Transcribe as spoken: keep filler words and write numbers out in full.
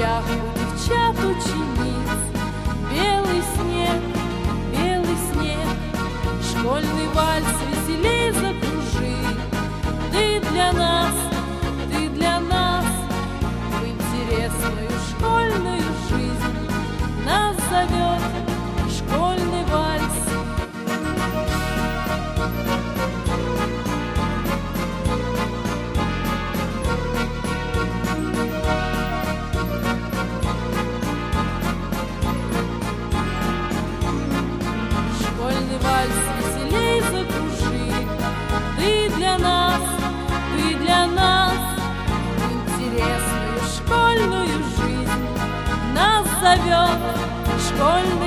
плечах у девчат учениц. Белый снег, белый снег, школьный вальс веселей закружи. Ты для нас, ты для нас в интересную школьную жизнь нас зовет школьный вальс. Школьный вальс веселей закружи. Ты для нас, ты для нас интересную школьную жизнь нас зовет школьный